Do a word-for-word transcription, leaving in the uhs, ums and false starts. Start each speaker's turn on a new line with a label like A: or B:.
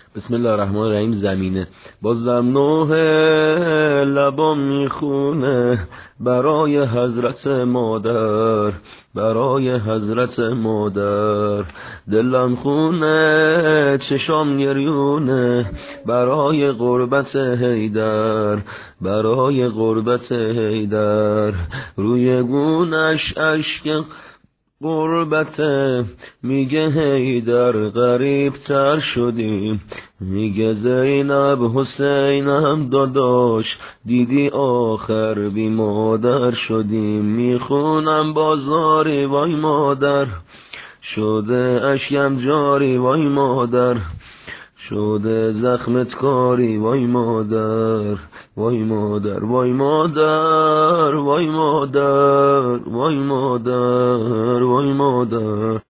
A: بسم الله الرحمن الرحیم. زمینه بازم نوح لبام میخونه برای حضرت مادر، برای حضرت مادر. دلم خونه چشام گریونه برای قربت حیدر، برای قربت حیدر. روی گونش اشک غربته، میگه حیدر غریب تر شدیم. میگه زینب حسینم داداش دیدی آخر بی مادر شدیم. میخونم بازاری وای مادر، شده اشکم جاری وای مادر، شده زخمت کاری وای مادر، وای مادر، وای مادر، وای مادر، وای مادر، وای مادر.